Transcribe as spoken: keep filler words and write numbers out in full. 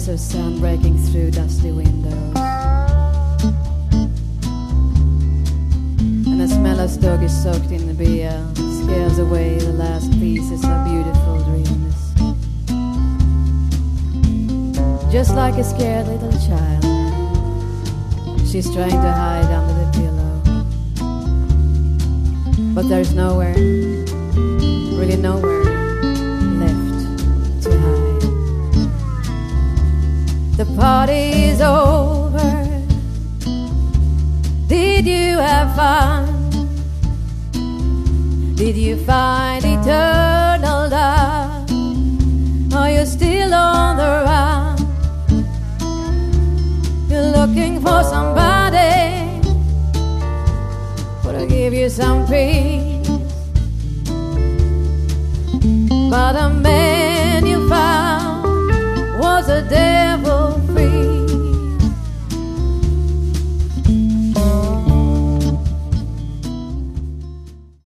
rays of sun breaking through dusty windows, and the smell of stogie soaked in the beer scares away the last pieces of beautiful dreams. Just like a scared little child, she's trying to hide under the pillow, but there's nowhere, really nowhere left to hide. The party's over. Did you have fun? Did you find eternal love? Are you still on the run? You're looking for somebody who to give you some peace, but a man